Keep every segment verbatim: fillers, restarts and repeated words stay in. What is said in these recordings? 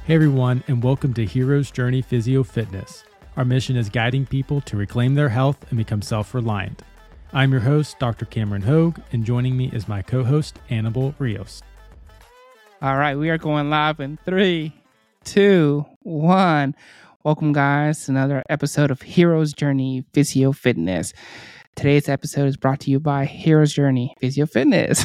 Hey everyone, and welcome to Hero's Journey Physio Fitness. Our mission is guiding people to reclaim their health and become self-reliant. I'm your host, Doctor Cameron Hogue, and joining me is my co-host, Annabelle Rios. All right, we are going live in three, two, one. Welcome, guys, to another episode of Hero's Journey Physio Fitness. Today's episode is brought to you by Hero's Journey Physio Fitness.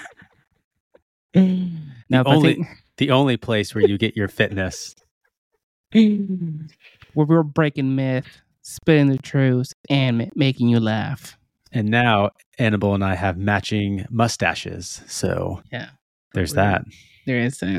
the, only, think, the only place where you get your fitness. Where we're breaking myth, spitting the truth, and making you laugh. And now Annabelle and I have matching mustaches, so yeah, there's that. There is that.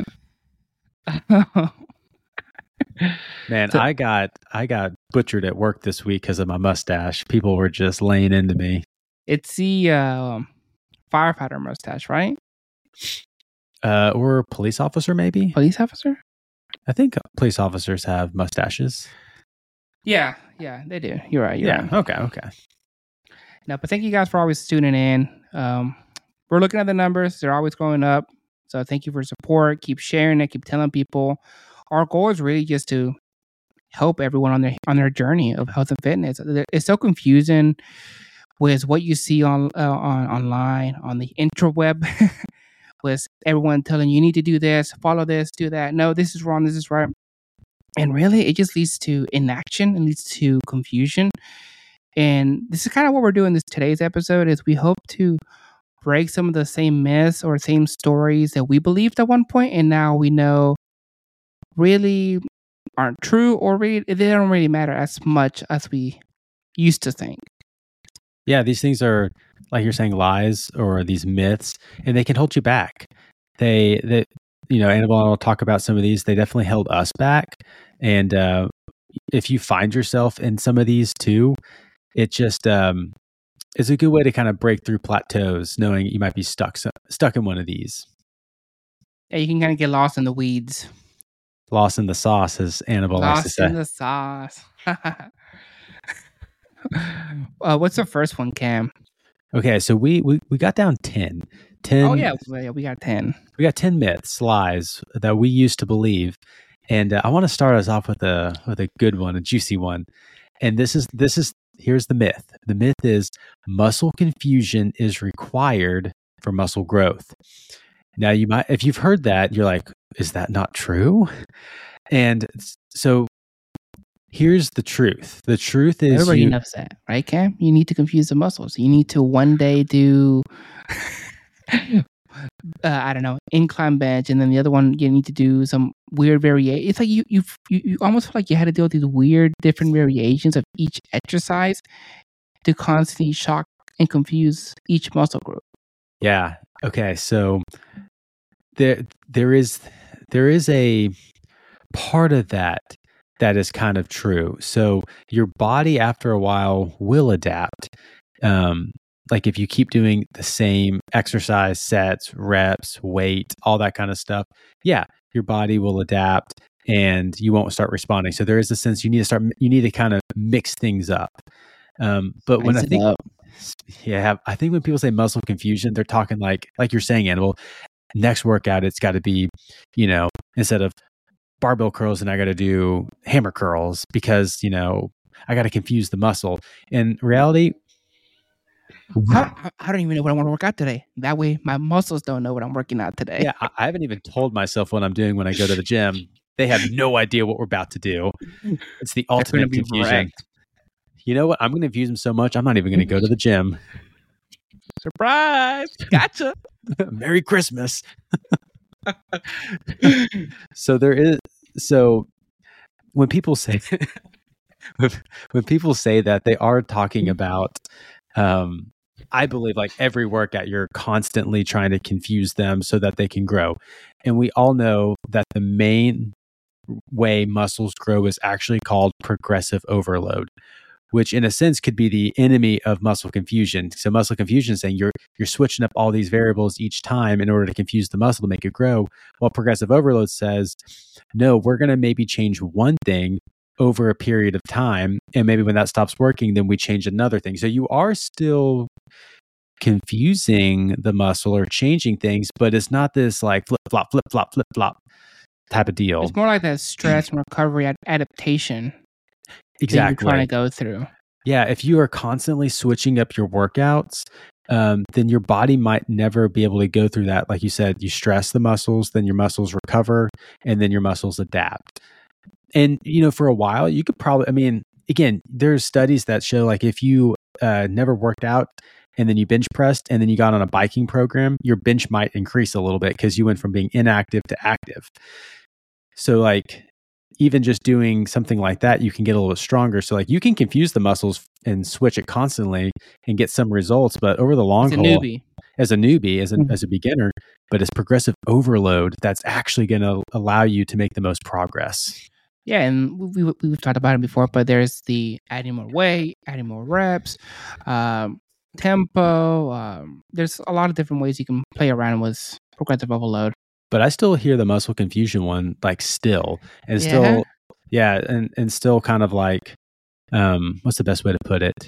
Man, so, I got I got butchered at work this week because of my mustache. People were just laying into me. It's the uh, firefighter mustache, right? Uh, or police officer, maybe? Police officer? I think police officers have mustaches. Yeah, yeah, they do. You're right. You're yeah, right. okay, okay. No, but thank you guys for always tuning in. Um, we're looking at the numbers. They're always going up. So thank you for support. Keep sharing it. Keep telling people. Our goal is really just to help everyone on their on their journey of health and fitness. It's so confusing with what you see on uh, on online on the interweb, with everyone telling you, you need to do this, follow this, do that. No, this is wrong. This is right. And really, it just leads to inaction and leads to confusion. And this is kind of what we're doing this today's episode. Is we hope to break some of the same myths or same stories that we believed at one point, and now we know really aren't true, or really, they don't really matter as much as we used to think. Yeah, these things are, like you're saying, lies or these myths, and they can hold you back. They, they you know, Annabelle and I will talk about some of these. They definitely held us back. And uh, if you find yourself in some of these too, it just um, is a good way to kind of break through plateaus, knowing you might be stuck stuck in one of these. Yeah, you can kind of get lost in the weeds. Lost in the sauce, as Annabelle lost likes to say. Lost in the sauce. uh, what's the first one, Cam? Okay, so we, we, we got down ten. ten. Oh, yeah, we got ten. We got ten myths, lies that we used to believe. And uh, I want to start us off with a with a good one, a juicy one. And this is this is here's the myth. The myth is muscle confusion is required for muscle growth. Now, you might, if you've heard that, you're like, is that not true? And so here's the truth. The truth is, everybody you, knows that, right, Cam? You need to confuse the muscles. You need to one day do, uh, I don't know, incline bench, and then the other one you need to do some weird variation. It's like you, you you you almost feel like you had to deal with these weird, different variations of each exercise to constantly shock and confuse each muscle group. Yeah. Okay. So there there is there is a part of that that is kind of true. So your body after a while will adapt. Um, like if you keep doing the same exercise sets, reps, weight, all that kind of stuff, yeah, your body will adapt and you won't start responding. So there is a sense you need to start, you need to kind of mix things up. Um, but when I think, up. yeah, I think when people say muscle confusion, they're talking like, like you're saying, Annabelle, next workout, it's got to be, you know, instead of barbell curls, and I got to do hammer curls because, you know, I got to confuse the muscle. In reality, I, I don't even know what I want to work out today. That way my muscles don't know what I'm working out today. Yeah, I, I haven't even told myself what I'm doing when I go to the gym. They have no idea what we're about to do. It's the ultimate confusion. Wrecked. You know what? I'm going to confuse them so much, I'm not even going to go to the gym. Surprise! Gotcha. Merry Christmas. So there is, so when people say, when people say that, they are talking about, um, I believe like every workout, you're constantly trying to confuse them so that they can grow. And we all know that the main way muscles grow is actually called progressive overload, which in a sense could be the enemy of muscle confusion. So muscle confusion is saying you're you're switching up all these variables each time in order to confuse the muscle to make it grow. While progressive overload says, no, we're going to maybe change one thing over a period of time. And maybe when that stops working, then we change another thing. So you are still confusing the muscle or changing things, but it's not this like flip flop, flip flop, flip flop. type of deal. It's more like that stress and recovery ad- adaptation exactly. that you're trying to go through. Yeah, if you are constantly switching up your workouts, um, then your body might never be able to go through that. Like you said, you stress the muscles, then your muscles recover, and then your muscles adapt. And, you know, for a while, you could probably, I mean, again, there's studies that show like if you uh, never worked out and then you bench pressed and then you got on a biking program, your bench might increase a little bit because you went from being inactive to active. So like even just doing something like that, you can get a little bit stronger. So like you can confuse the muscles and switch it constantly and get some results. But over the long As a haul, newbie. as a newbie, as a, Mhm. as a beginner, but as progressive overload, that's actually going to allow you to make the most progress. Yeah, and we, we, we've talked about it before, but there's the adding more weight, adding more reps, um, tempo. Um, there's a lot of different ways you can play around with progressive overload. But I still hear the muscle confusion one like still and Yeah. still, yeah, and, and still kind of like, um, what's the best way to put it?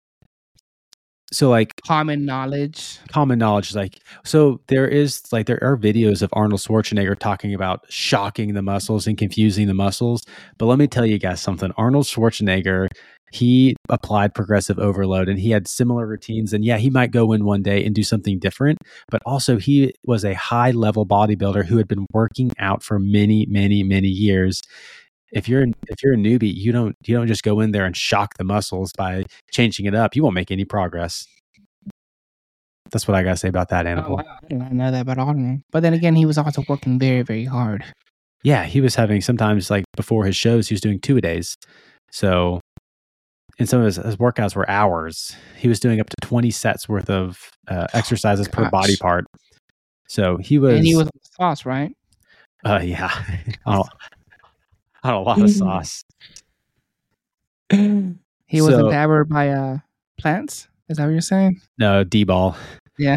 So like Common knowledge. common knowledge is like, so there is like, there are videos of Arnold Schwarzenegger talking about shocking the muscles and confusing the muscles. But let me tell you guys something. Arnold Schwarzenegger, he applied progressive overload and he had similar routines. And yeah, he might go in one day and do something different, but also he was a high level bodybuilder who had been working out for many, many, many years. If you're if you're a newbie, you don't you don't just go in there and shock the muscles by changing it up. You won't make any progress. That's what I gotta say about that animal. Oh, wow. I did not know that about Arnold. But then again, he was also working very, very hard. Yeah, he was having sometimes like before his shows, he was doing two a days. So, and some of his, his workouts were hours. He was doing up to twenty sets worth of uh, exercises per body Gosh. part. So he was, And he was on the sauce, right? uh, yeah, on, a, on a lot of sauce. He So- wasn't powered by uh, plants. Is that what you're saying? No, D-ball. Yeah.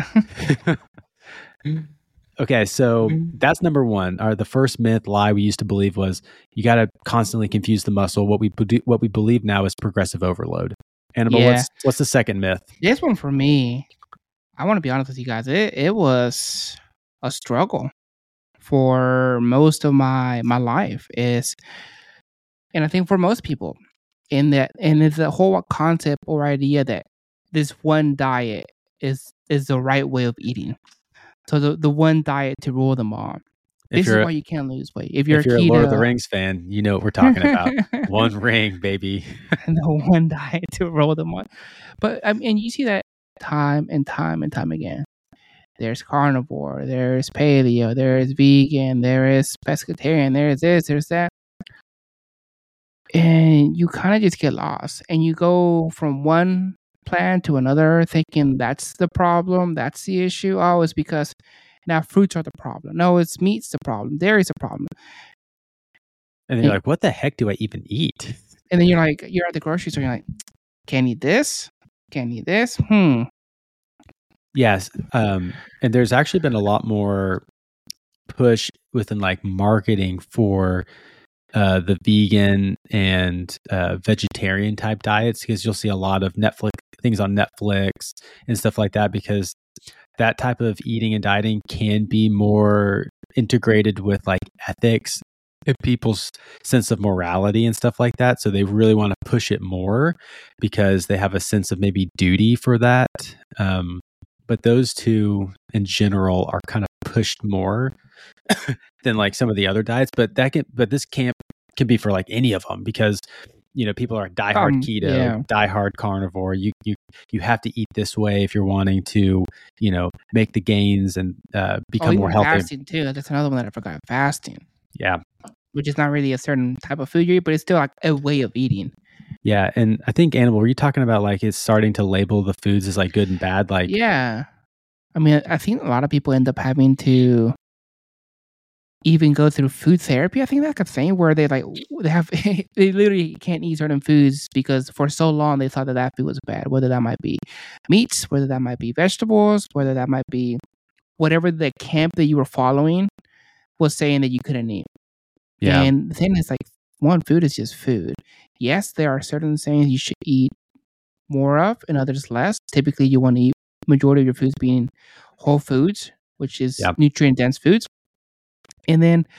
Okay, so Mhm. that's number one. Or the first myth lie we used to believe was you got to constantly confuse the muscle. What we be- what we believe now is progressive overload. Annabelle, Yeah. what's what's the second myth? This one for me, I want to be honest with you guys. It it was a struggle for most of my my life. Is and I think for most people, in that and it's the whole concept or idea that this one diet is is the right way of eating. So the, the one diet to rule them all. If This is you're why you can't lose weight. If you're, if you're a a keto, Lord of the Rings fan, you know what we're talking about. One ring, baby. the one diet to roll them on. But I mean, you see that time and time and time again. There's carnivore, there's paleo, there's vegan, there is pescatarian, there's this, there's that. And you kind of just get lost. And you go from one plan to another thinking that's the problem, that's the issue. Oh, it's because now fruits are the problem. No, it's meat's the problem. Dairy's the problem. And then you're like, what the heck do I even eat? And then you're like, you're at the grocery store, you're like, can't eat this, can't eat this. Hmm. Yes. Um, and there's actually been a lot more push within like marketing for uh, the vegan and uh, vegetarian type diets, because you'll see a lot of Netflix things on Netflix and stuff like that, because that type of eating and dieting can be more integrated with like ethics and people's sense of morality and stuff like that. So they really want to push it more because they have a sense of maybe duty for that. Um, but those two in general are kind of pushed more than like some of the other diets. But that can, but this camp can be for like any of them, because you know people are diehard Um, keto, yeah. diehard carnivore. You you you have to eat this way if you're wanting to, you know, make the gains and uh, Oh, become even more healthy. fasting too. That's another one that I forgot. Fasting, Yeah, which is not really a certain type of food you eat, but it's still like a way of eating. yeah. And I think Annabelle, were you talking about like it's starting to label the foods as like good and bad? Like, Yeah. I mean, I think a lot of people end up having to even go through food therapy. I think that's a thing where they like they have they literally can't eat certain foods because for so long they thought that that food was bad. Whether that might be meats, whether that might be vegetables, whether that might be whatever the camp that you were following was saying that you couldn't eat. yeah, And the thing is, like, one, food is just food. Yes, there are certain things you should eat more of and others less. Typically, you want to eat majority of your foods being whole foods, which is Yeah. nutrient dense foods. And then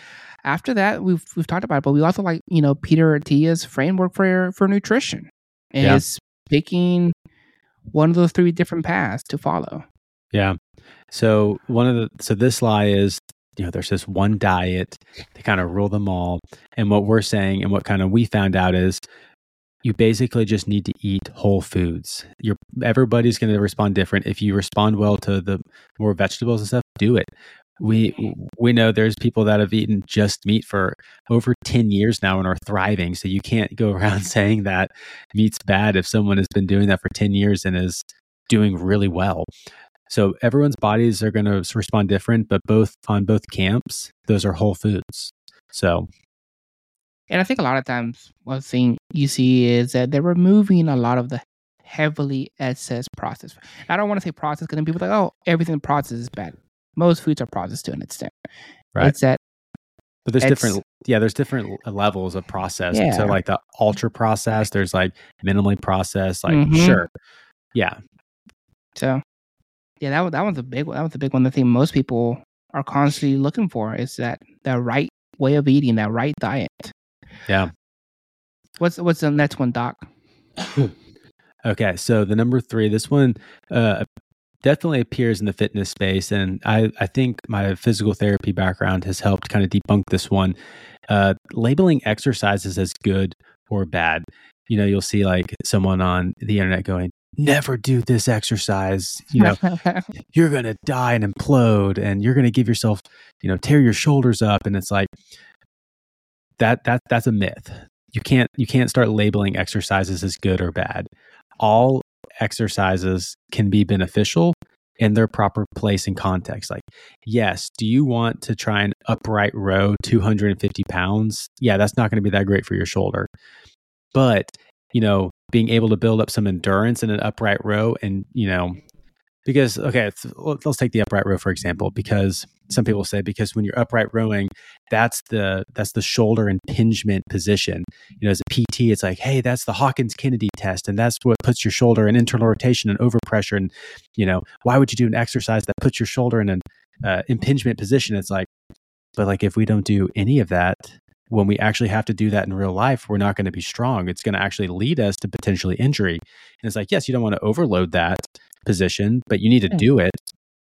after that, we've we've talked about it, but we also like, you know, Peter Attia's framework for for nutrition. And Yeah. it's picking one of those three different paths to follow. Yeah. So one of the so this lie is, you know, there's this one diet to kind of rule them all. And what we're saying and what kind of we found out is you basically just need to eat whole foods. You're everybody's going to respond different. If you respond well to the more vegetables and stuff, do it. We we know there's people that have eaten just meat for over ten years now and are thriving. So you can't go around saying that meat's bad if someone has been doing that for ten years and is doing really well. So everyone's bodies are going to respond different, but both on both camps, those are whole foods. So, and I think a lot of times one thing you see is that they're removing a lot of the heavily excess processed. I don't want to say processed because then people are like, oh, everything processed is bad. Most foods are processed to an extent. Right. It's that. But there's different, yeah, there's different levels of processed. Yeah. So like the ultra processed, there's like minimally processed, like mm-hmm. sure. Yeah. So yeah, that, that one's a big one. That was a big one. The thing most people are constantly looking for is that the right way of eating, that right diet. Yeah. What's, what's the next one, Doc? Okay. So the number three, this one, uh, definitely appears in the fitness space. And I, I think my physical therapy background has helped kind of debunk this one. Uh, labeling exercises as good or bad. You know, you'll see like someone on the internet going, never do this exercise. You know, you're going to die and implode and you're going to give yourself, you know, tear your shoulders up. And it's like that, that, that's a myth. You can't, you can't start labeling exercises as good or bad. All exercises can be beneficial in their proper place and context. Like, yes, do you want to try and upright row two hundred fifty pounds? Yeah, that's not going to be that great for your shoulder. But, you know, being able to build up some endurance in an upright row and, you know, because, okay, let's take the upright row, for example, because some people say, because when you're upright rowing, that's the, that's the shoulder impingement position. You know, as a P T, it's like, hey, that's the Hawkins-Kennedy test. And that's what puts your shoulder in internal rotation and overpressure. And, you know, why would you do an exercise that puts your shoulder in an uh, impingement position? It's like, but like, if we don't do any of that, when we actually have to do that in real life, we're not going to be strong. It's going to actually lead us to potentially injury. And it's like, yes, you don't want to overload that position, but you need to do it.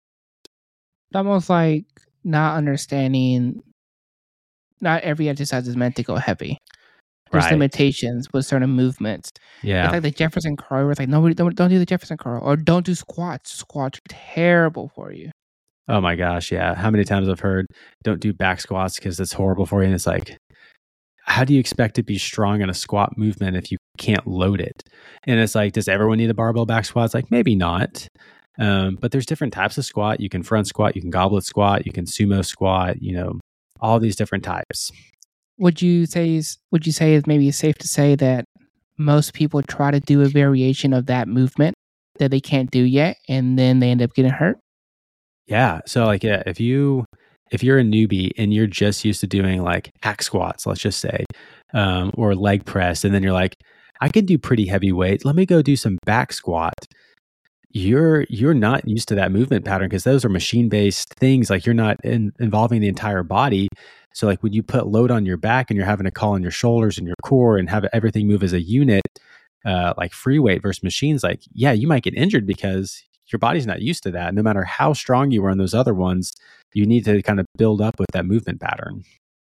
Almost like not understanding not every exercise is meant to go heavy. There's Right. limitations with certain movements. Yeah. It's like the Jefferson curl. It's like, nobody don't, don't do the Jefferson curl, or don't do squats. Squats are terrible for you. Oh my gosh. Yeah. How many times I've heard, don't do back squats because it's horrible for you. And it's like, how do you expect to be strong in a squat movement if you can't load it? And it's like, does everyone need a barbell back squat? It's like, maybe not. Um, but there's different types of squat. You can front squat, you can goblet squat, you can sumo squat, you know, all these different types. Would you say, would you say it's maybe safe to say that most people try to do a variation of that movement that they can't do yet, and then they end up getting hurt? Yeah. So like, yeah, if you, if you're a newbie and you're just used to doing like hack squats, let's just say, um, or leg press, and then you're like, I can do pretty heavy weight. Let me go do some back squat. You're, you're not used to that movement pattern because those are machine-based things. Like you're not in, involving the entire body. So like when you put load on your back and you're having to call on your shoulders and your core and have everything move as a unit, uh, like free weight versus machines, like, yeah, you might get injured because your body's not used to that. No matter how strong you are in those other ones, you need to kind of build up with that movement pattern.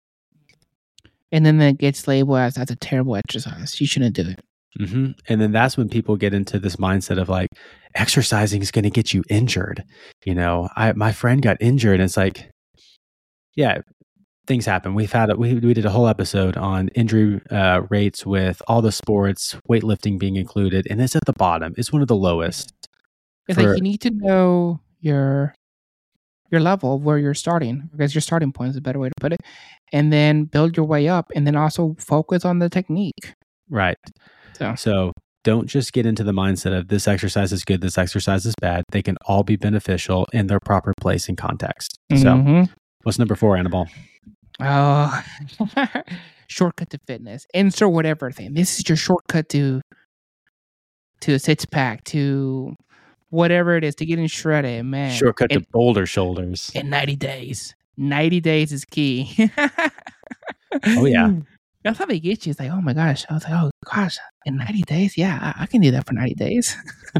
And then it gets labeled as that's a terrible exercise. You shouldn't do it. Mm-hmm. And then that's when people get into this mindset of like, exercising is going to get you injured. You know, I, my friend got injured, and it's like, yeah, things happen. We've had, a, we, we did a whole episode on injury uh, rates with all the sports, weightlifting being included, and it's at the bottom. It's one of the lowest. It's for, like you need to know your your level of where you're starting, because your starting point is a better way to put it, and then build your way up, and then also focus on the technique. Right. So, so don't just get into the mindset of this exercise is good, this exercise is bad. They can all be beneficial in their proper place and context. mm-hmm. So what's number four, Annabelle? Oh, shortcut to fitness. Insert whatever thing. This is your shortcut to to a six pack, to whatever it is, to getting shredded, man. Shortcut in, to boulder shoulders. In ninety days. ninety days is key. Oh, yeah. That's how they get you. It's like, oh my gosh. I was like, oh gosh, in ninety days? Yeah, I, I can do that for ninety days.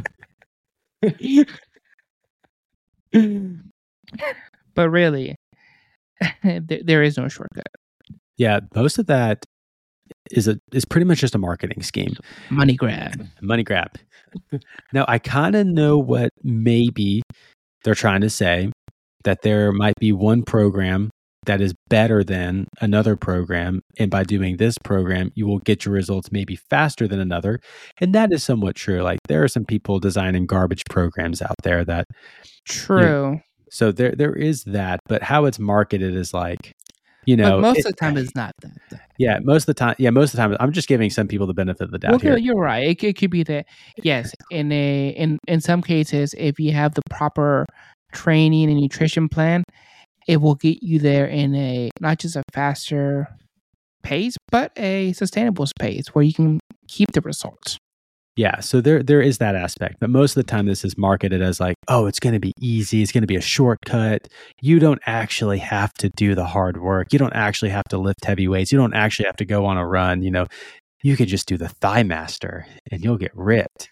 But really, there, there is no shortcut. Yeah, most of that is a is pretty much just a marketing scheme. Money grab. Money grab. Now, I kind of know what maybe they're trying to say, that there might be one program that is better than another program. And by doing this program, you will get your results maybe faster than another. And that is somewhat true. Like there are some people designing garbage programs out there that True. You know, so there there is that, but how it's marketed is like, you know, but most it, of the time it's not that. Though. Yeah, most of the time. Yeah, most of the time, I'm just giving some people the benefit of the doubt well, here. You're right. It, it could be that. Yes, in a in in some cases, if you have the proper training and nutrition plan, it will get you there in a not just a faster pace, but a sustainable pace where you can keep the results. Yeah, so there there is that aspect, but most of the time this is marketed as like, oh, it's going to be easy, it's going to be a shortcut. You don't actually have to do the hard work. You don't actually have to lift heavy weights. You don't actually have to go on a run. You know, you could just do the Thigh Master and you'll get ripped.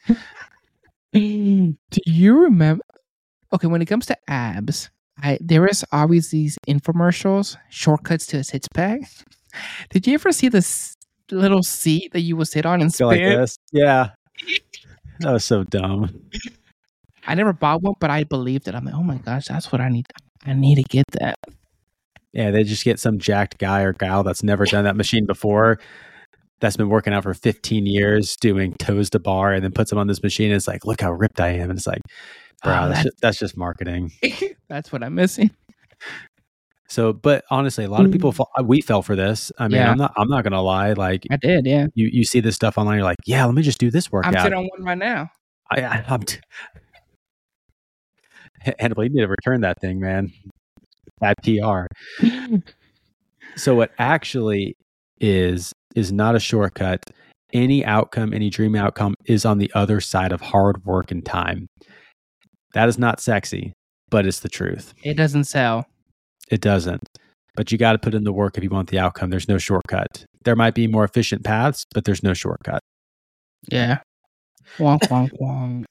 Do you remember? Okay, when it comes to abs, I there is always these infomercials, shortcuts to a six pack. Did you ever see this little seat that you would sit on and spin? Like this? Yeah. That was so dumb. I never bought one, but I believed it. I'm like, oh my gosh, that's what I need. I need to get that. Yeah, they just get some jacked guy or gal that's never done that machine before, that's been working out for fifteen years, doing toes to bar, and then puts them on this machine. And it's like, look how ripped I am. And it's like, bro, Oh, that's, that's, just, that's just marketing. that's what I'm missing. So, but honestly, a lot of people, fall, we fell for this. I mean, Yeah. I'm not, I'm not going to lie. Like I did, yeah. you, you see this stuff online. You're like, yeah, let me just do this workout. I'm sitting on one right now. I, I, I'm t- Hannibal, you need to return that thing, man. Bad P R. So what actually is, is not a shortcut. Any outcome, any dream outcome is on the other side of hard work and time. That is not sexy, but it's the truth. It doesn't sell. It doesn't. But you got to put in the work if you want the outcome. There's no shortcut. There might be more efficient paths, but there's no shortcut. Yeah. Wonk, wonk, wonk.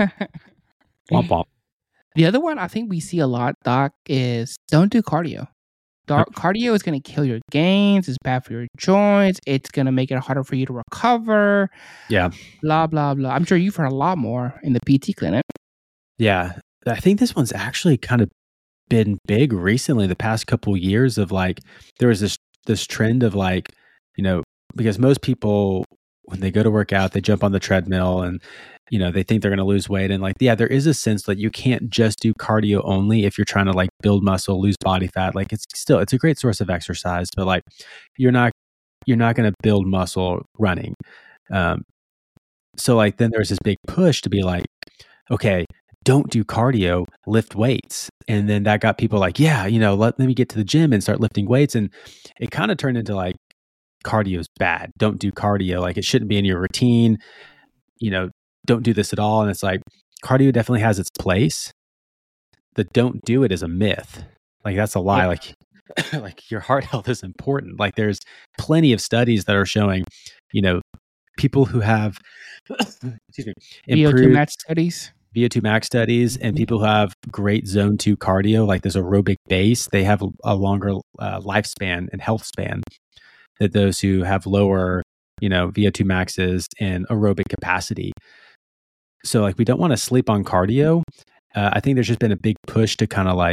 Womp womp. The other one I think we see a lot, Doc, is don't do cardio. Doc, cardio is going to kill your gains. It's bad for your joints. It's going to make it harder for you to recover. Yeah. Blah, blah, blah. I'm sure you've heard a lot more in the P T clinic. Yeah. I think this one's actually kind of been big recently, the past couple of years of like, there was this, this trend of like, you know, because most people, when they go to work out, they jump on the treadmill and, you know, they think they're going to lose weight. And like, yeah, there is a sense that you can't just do cardio only if you're trying to like build muscle, lose body fat. Like it's still, it's a great source of exercise, but like, you're not, you're not going to build muscle running. Um, so like, then there's this big push to be like, okay, don't do cardio, lift weights. And then that got people like, yeah, you know, let, let me get to the gym and start lifting weights. And it kind of turned into like, cardio is bad. Don't do cardio. Like it shouldn't be in your routine. You know, don't do this at all. And it's like, cardio definitely has its place. The don't do it is a myth. Like that's a lie. Yeah. Like, like your heart health is important. Like there's plenty of studies that are showing, you know, people who have, excuse me, V O two max studies. V O two max studies and people who have great zone two cardio, like this aerobic base, they have a longer uh, lifespan and health span than those who have lower, you know, V O two maxes and aerobic capacity. So like, we don't want to sleep on cardio. Uh, I think there's just been a big push to kind of like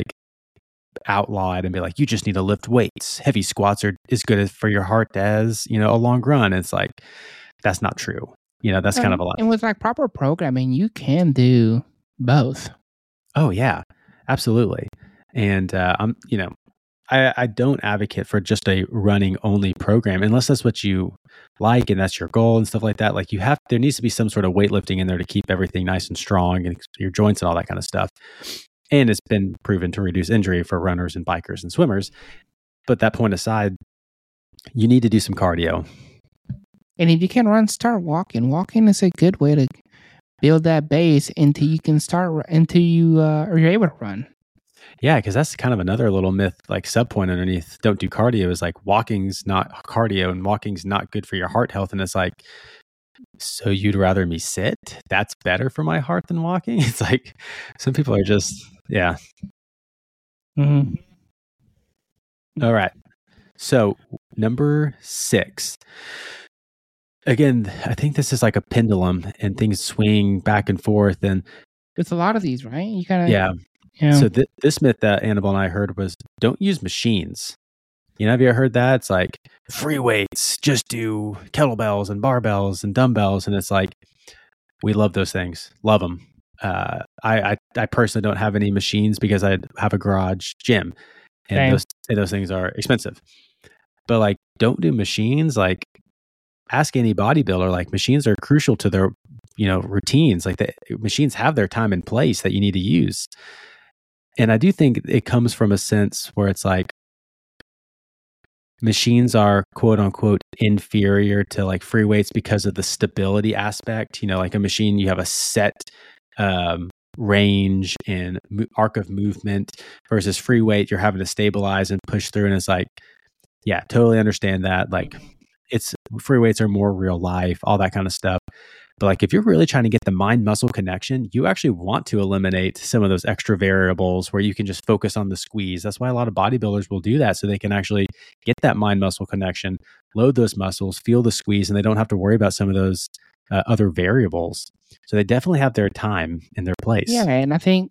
outlaw it and be like, you just need to lift weights. Heavy squats are as good for your heart as, you know, a long run. It's like, that's not true. You know, that's and, kind of a lot. And with like proper programming, you can do both. Oh yeah, absolutely. And uh, I'm, you know, I, I don't advocate for just a running only program unless that's what you like and that's your goal and stuff like that. Like you have, there needs to be some sort of weightlifting in there to keep everything nice and strong and your joints and all that kind of stuff. And it's been proven to reduce injury for runners and bikers and swimmers. But that point aside, you need to do some cardio. And if you can run, start walking. Walking is a good way to build that base until you can start, until you uh, are able to run. Yeah, because that's kind of another little myth, like sub point underneath. Don't do cardio is like walking's not cardio and walking's not good for your heart health. And it's like, so you'd rather me sit? That's better for my heart than walking? It's like some people are just, yeah. Mm-hmm. All right. So number six. Again, I think this is like a pendulum and things swing back and forth. And It's a lot of these, right? You kind of, yeah. you know, So th- this myth that Annabelle and I heard was don't use machines. You know, have you ever heard that? It's like free weights, just do kettlebells and barbells and dumbbells. And it's like, we love those things. Love them. Uh, I, I, I personally don't have any machines because I have a garage gym and Same. those, and those things are expensive. But like, don't do machines. Like, ask any bodybuilder, like machines are crucial to their, you know, routines. Like the machines have their time and place that you need to use. And I do think it comes from a sense where it's like, machines are quote unquote inferior to like free weights because of the stability aspect. You know, like a machine, you have a set um, range and mo- arc of movement versus free weight, you're having to stabilize and push through. And it's like, yeah, totally understand that. Like it's free weights are more real life, all that kind of stuff. But like if you're really trying to get the mind muscle connection, you actually want to eliminate some of those extra variables where you can just focus on the squeeze. That's why a lot of bodybuilders will do that, so they can actually get that mind muscle connection, load those muscles, feel the squeeze, and they don't have to worry about some of those uh, other variables. So they definitely have their time and their place. Yeah, and I think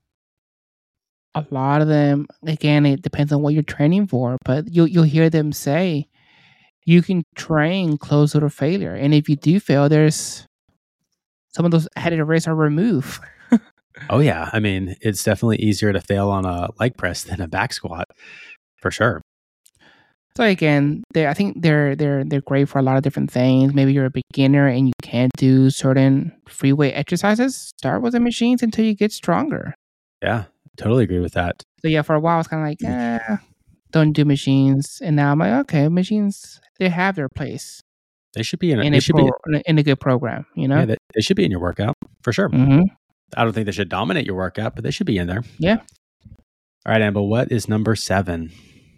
a lot of them, again, it depends on what you're training for, but you'll you'll hear them say you can train closer to failure, and if you do fail, there's some of those added risks are removed. Oh yeah, I mean it's definitely easier to fail on a leg press than a back squat, for sure. So again, they I think they're they're they're great for a lot of different things. Maybe you're a beginner and you can't do certain free weight exercises. Start with the machines until you get stronger. Yeah, totally agree with that. So yeah, for a while I was kind of like, eh, don't do machines, and now I'm like, okay, machines they have their place They should be in. A, in they a should pro, be. in a good program, you know. Yeah, they, they should be in your workout for sure. Mm-hmm. I don't think they should dominate your workout, but they should be in there. Yeah. All right, Amber, what is number seven?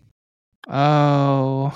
Oh,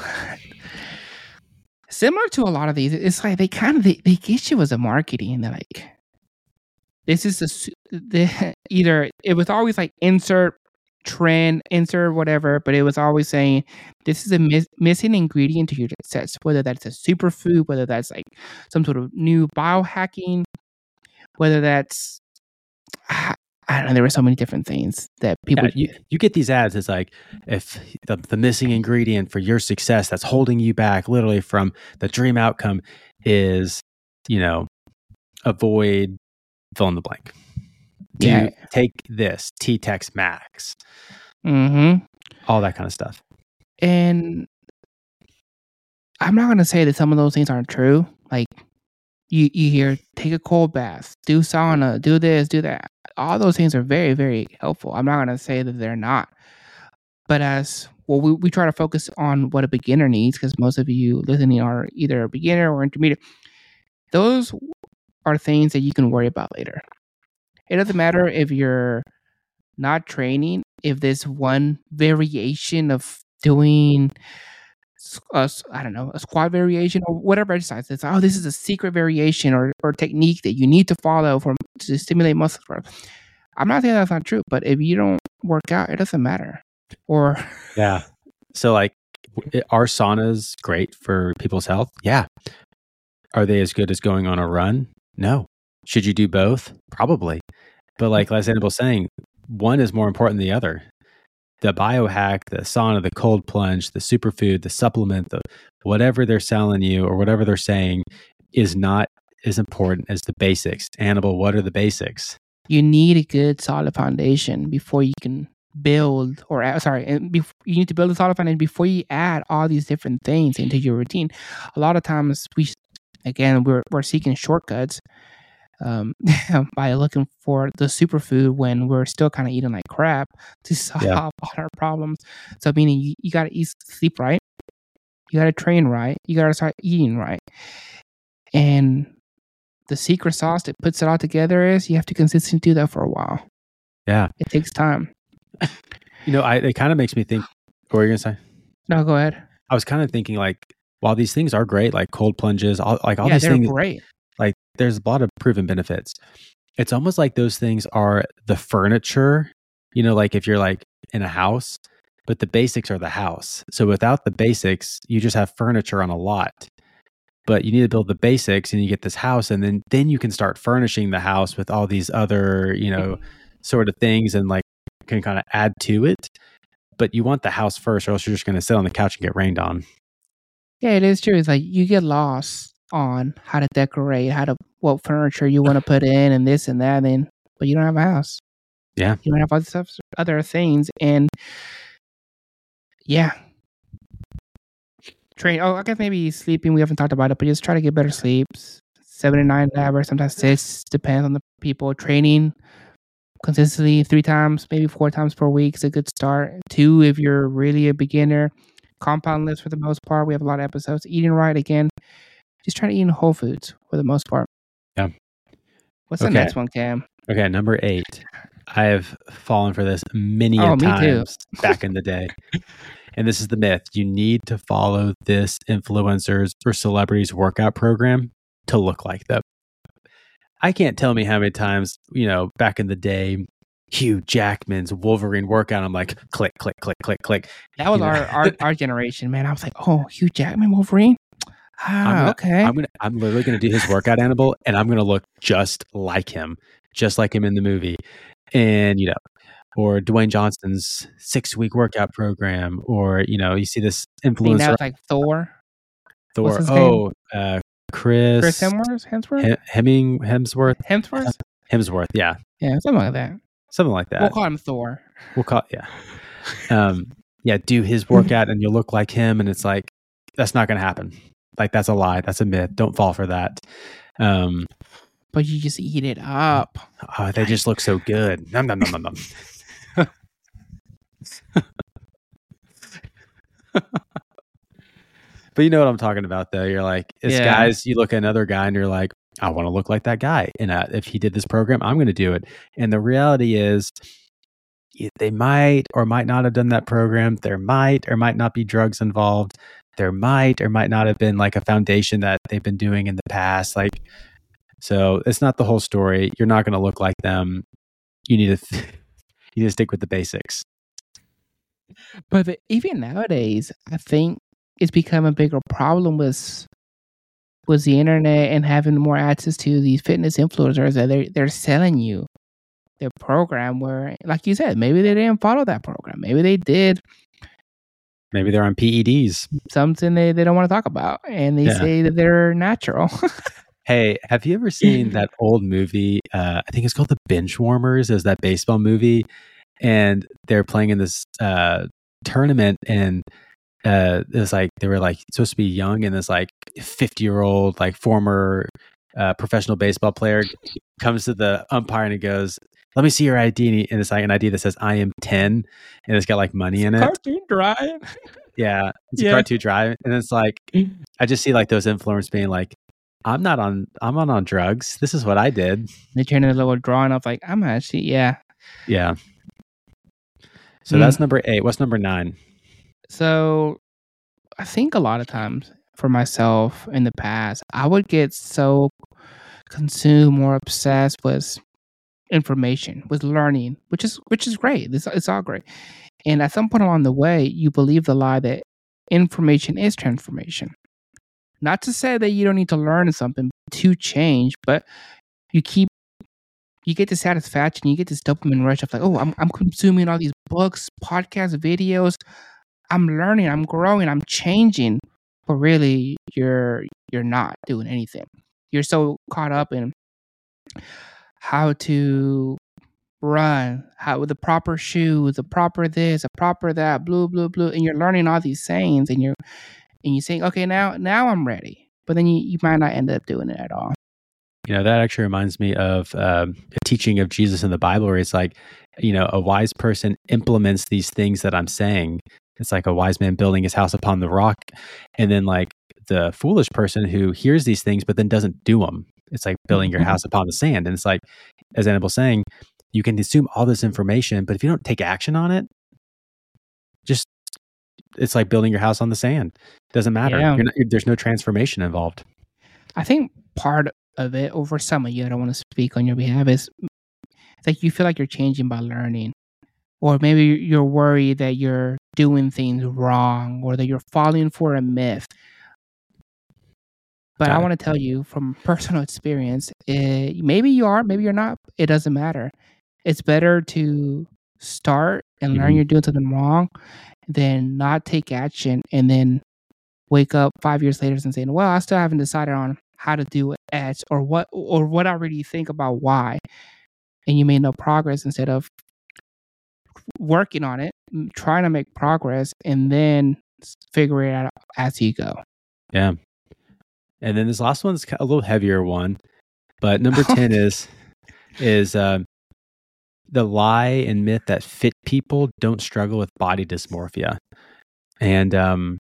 similar to a lot of these, it's like they kind of they, they get you as a marketing, and they're like, this is the, the either it was always like insert trend, insert whatever, but it was always saying this is a mis- missing ingredient to your success, whether that's a superfood, whether that's like some sort of new biohacking, whether that's I, I don't know. There were so many different things that people. Yeah, you, you get these ads. It's like if the, the missing ingredient for your success that's holding you back literally from the dream outcome is, you know, avoid fill in the blank. Do Yeah. take this T-Tex Max. Mm-hmm. All that kind of stuff. And I'm not going to say that some of those things aren't true. Like you, you hear, take a cold bath, do sauna, do this, do that. All those things are very, very helpful. I'm not going to say that they're not. But as well, we, we try to focus on what a beginner needs, because most of you listening are either a beginner or intermediate. Those are things that you can worry about later. It doesn't matter if you're not training, if there's one variation of doing, a, I don't know, a squat variation or whatever exercise. It's, oh, this is a secret variation or, or technique that you need to follow for to stimulate muscle growth. I'm not saying that's not true, but if you don't work out, it doesn't matter. Or yeah. So like, are saunas great for people's health? Yeah. Are they as good as going on a run? No. Should you do both? Probably. But like Les Annabelle saying, one is more important than the other. The biohack, the sauna, the cold plunge, the superfood, the supplement, the whatever they're selling you or whatever they're saying is not as important as the basics. Annabelle, what are the basics? You need a good solid foundation before you can build or add, sorry, before, you need to build a solid foundation before you add all these different things into your routine. A lot of times we, again, we're, we're seeking shortcuts um, by looking for the superfood when we're still kind of eating like crap to solve yeah. all our problems. So meaning you, you got to eat, sleep right. You got to train right. You got to start eating right. And the secret sauce that puts it all together is you have to consistently do that for a while. Yeah. It takes time. You know, I it kind of makes me think. What were you gonna say? No, go ahead. I was kind of thinking like, while these things are great, like cold plunges, all, like all yeah, these they're things, great. like there's a lot of proven benefits. It's almost like those things are the furniture. You know, like if you're like in a house, but the basics are the house. So without the basics, you just have furniture on a lot. But you need to build the basics, and you get this house, and then then you can start furnishing the house with all these other, you know, sort of things, and like can kind of add to it. But you want the house first, or else you're just going to sit on the couch and get rained on. Yeah, it is true. It's like you get lost on how to decorate, how to what furniture you want to put in, and this and that, and but you don't have a house. Yeah, you don't have other stuff, other things, and yeah. Train. Oh, I guess maybe sleeping. We haven't talked about it, but just try to get better sleeps. Seven to nine hours, sometimes six. Depends on the people. Training consistently three times, maybe four times per week is a good start. Two, if you're really a beginner. Compound list for the most part. We have a lot of episodes. Eating right, again. Just try to eat in whole foods for the most part. Yeah. What's the Okay. next one, Cam? Okay, number eight. I have fallen for this many Oh, a me too. times back in the day. And this is the myth. You need to follow this influencers or celebrities workout program to look like them. I can't tell me how many times, you know, back in the day, Hugh Jackman's Wolverine workout, I'm like, click, click, click, click, click. That was You know? our, our our generation, man. I was like, oh, Hugh Jackman, Wolverine? Ah, I'm gonna, okay. I'm gonna, I'm literally gonna do his workout animal, and I'm gonna look just like him, just like him in the movie. And, you know, or Dwayne Johnson's six week workout program, or, you know, you see this I think influencer, that was like Thor. Thor, What's his oh, uh, Chris, Chris Hemsworth? Hemsworth? Hem- Hemming, Hemsworth, Hemsworth? Hemsworth, yeah, Yeah, something like that. something like that. We'll call him Thor. We'll call, yeah, um, yeah, do his workout, and you'll look like him, and it's like, that's not gonna happen. Like, that's a lie. That's a myth. Don't fall for that. Um, But you just eat it up. oh, they just look so good. Nom, nom, nom, nom, nom. But you know what I'm talking about, though. You're like, as Yeah. guys, you look at another guy and you're like, I want to look like that guy. And uh, if he did this program, I'm going to do it. And the reality is, y- they might or might not have done that program. There might or might not be drugs involved. There might or might not have been like a foundation that they've been doing in the past. Like, so it's not the whole story. You're not going to look like them. You need to, th- you need to stick with the basics. But the, even nowadays, I think it's become a bigger problem with with the internet and having more access to these fitness influencers that they're they're selling you their program where, like you said, maybe they didn't follow that program. Maybe they did Maybe they're on P E Ds. something they, they don't want to talk about, and they Yeah. say that they're natural. Hey, have you ever seen that old movie? Uh, I think it's called The Benchwarmers. It was that baseball movie, and they're playing in this uh, tournament, and uh, it was like they were like supposed to be young, and this like fifty year old like former uh, professional baseball player comes to the umpire and he goes, "Let me see your I D," and, he, and it's like an I D that says "I am ten," and it's got like money in it. Cartoon drive. Yeah, it's Yeah. a cartoon drive, and it's like I just see like those influencers being like, I'm not on I'm not on drugs. This is what I did. They turn in a little drawing of like, I'm actually, yeah. Yeah. So Mm. that's number eight. What's number nine? So I think a lot of times for myself in the past, I would get so consumed or obsessed with information, with learning, which is which is great. It's, it's all great. And at some point along the way, you believe the lie that information is transformation. Not to say that you don't need to learn something to change, but you keep you get this satisfaction, you get this dopamine rush of like, oh, I'm I'm consuming all these books, podcasts, videos. I'm learning, I'm growing, I'm changing. But really, you're you're not doing anything. You're so caught up in how to run, how with the proper shoes, the proper this, the proper that, blue, blue, blue, and you're learning all these sayings, and you're and you think, okay, now now I'm ready. But then you, you might not end up doing it at all. You know, that actually reminds me of um, a teaching of Jesus in the Bible where it's like, you know, a wise person implements these things that I'm saying. It's like a wise man building his house upon the rock. And then like the foolish person who hears these things, but then doesn't do them. It's like building your house upon the sand. And it's like, as Annabelle's saying, you can consume all this information, but if you don't take action on it, it's like building your house on the sand. Doesn't matter. Yeah. You're not, you're, there's no transformation involved. I think part of it, or for some of you, I don't want to speak on your behalf, is it's like you feel like you're changing by learning. Or maybe you're worried that you're doing things wrong or that you're falling for a myth. But I Okay. want to tell you from personal experience, eh, maybe you are, maybe you're not. It doesn't matter. It's better to start and learn Mhm. you're doing something wrong than not take action and then wake up five years later and saying, well, I still haven't decided on how to do X or what or what I really think about Y. And you made no progress instead of working on it, m- trying to make progress, and then s- figure it out as you go. Yeah. And then this last one's a little heavier one, but number ten is is uh, the lie and myth that fit people don't struggle with body dysmorphia. And um,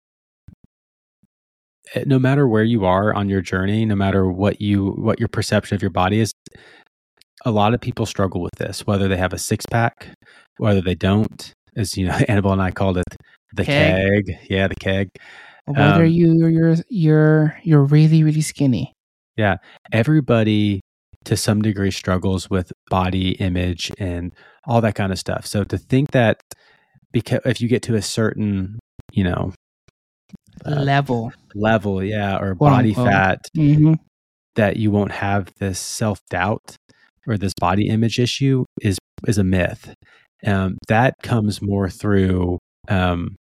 eh, no matter where you are on your journey, no matter what you what your perception of your body is, a lot of people struggle with this, whether they have a six pack, whether they don't. As you know, Annabelle and I called it the Keg. keg. Yeah, the keg. Or whether Um, you you're you're you're really really skinny. Yeah, everybody to some degree struggles with body image and all that kind of stuff. So to think that because if you get to a certain, you know, uh, Level. level, yeah, or Quote, body unquote. fat, Mhm. that you won't have this self doubt or this body image issue is is a myth. Um, that comes more through. Um,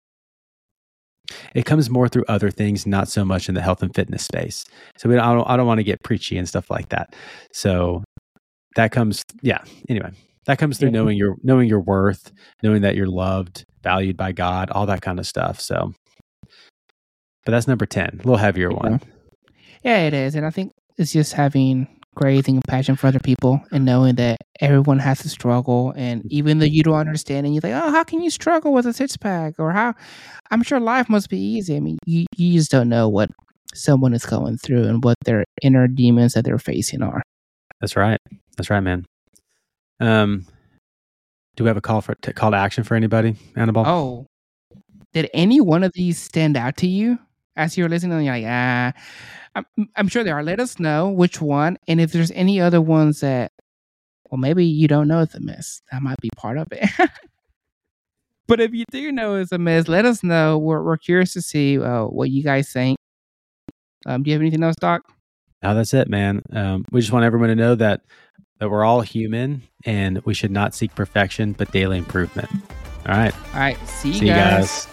it comes more through other things, not so much in the health and fitness space. So we don't, I don't, I don't want to get preachy and stuff like that. So that comes, yeah. Anyway, that comes through Yeah. knowing your knowing your worth, knowing that you're loved, valued by God, all that kind of stuff. So, but that's number ten, a little heavier Yeah. one. Yeah, it is, and I think it's just having grace and compassion for other people and knowing that everyone has to struggle. And even though you don't understand, and you're like, oh, how can you struggle with a six pack? Or how? I'm sure life must be easy. I mean, you you just don't know what someone is going through and what their inner demons that they're facing are. That's right. That's right, man. Um, do we have a call for t- call to action for anybody, Annabelle? Oh, did any one of these stand out to you as you were listening? And you're like, ah, I'm, I'm sure there are. Let us know which one, and if there's any other ones that, well, maybe you don't know it's a miss. That might be part of it. But if you do know it's a miss, let us know. We're we're curious to see uh, what you guys think. Um, do you have anything else, Doc? No, that's it, man. Um, we just want everyone to know that that we're all human and we should not seek perfection, but daily improvement. All right. All right. See you See you guys. guys.